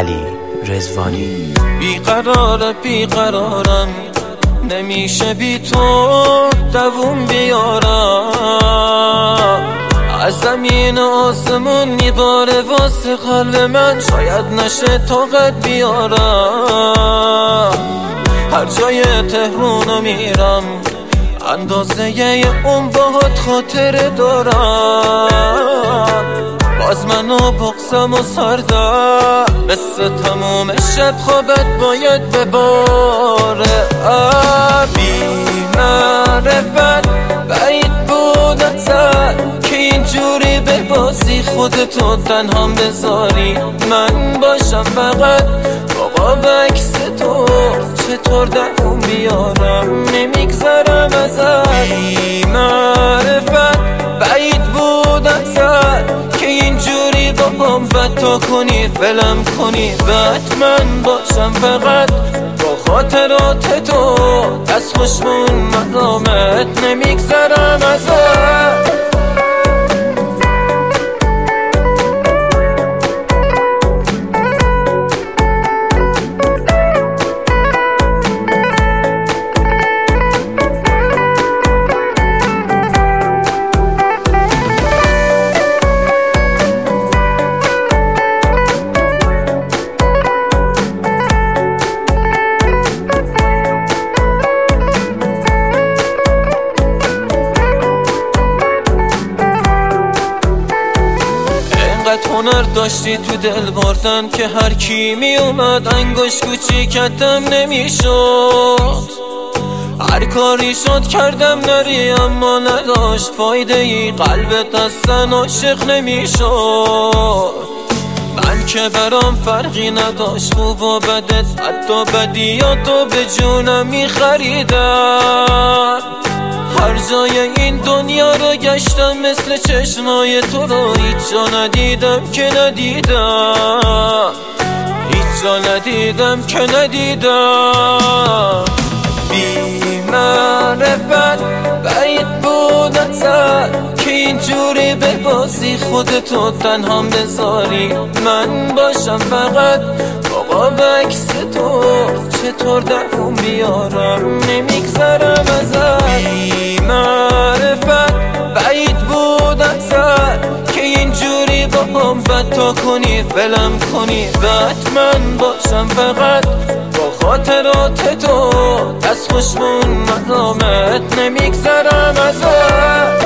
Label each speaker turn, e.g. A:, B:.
A: علی رضوانی.
B: بیقرارم نمیشه بی تو دووم بیارم، از زمین آسمون میباره واسه قلب من، شاید نشه طاقت بیارم. هر جای تهرونو میرم اندازه اون باهات خاطره دارم، باز منو بغضم و سردم مثل تموم شب خوابت باید بباره. بی معرفت بعید بود ازت که اینجوری به بازی خودتو تنهام بذاری، من باشم فقط بابا بکس تو، چطور دووم بیارم نمیگذرم ازت. بی معرفت بعید بود ازت که اینجوری با هم فتا کنی ولم کنی، بعد من باشم فقط با خاطرات تو، از خوشمون مقامت نمیگذرم ازت. هنر داشتی تو دل بردن که هر کی می اومد انگوش کوچیکتم نمیشد، هر کاری شد کردم نری اما نداشت فایده ای، قلبت اصلا عاشق نمیشد. من که برام فرقی نداشت خوب و بدت، حتی بدیاتو به جونم میخریدم، هر جای این دنیا رو گشتم مثل چشمای تو رو، هیچ جا ندیدم که ندیدم، هیچ جا ندیدم که ندیدم. بی معرفت بعید بود ازت که اینجوری به بازی خودتو تنهام بذاری، من باشم فقط بابا بکس تو، چطور دووم بیارم نمیگذرم ازت. بی معرفت بعید بود ازت که اینجوری با هم فتا کنی ولم کنی، بعد من باشم فقط با خاطرات تو، از خوشمون مقامت نمیگذرم ازت.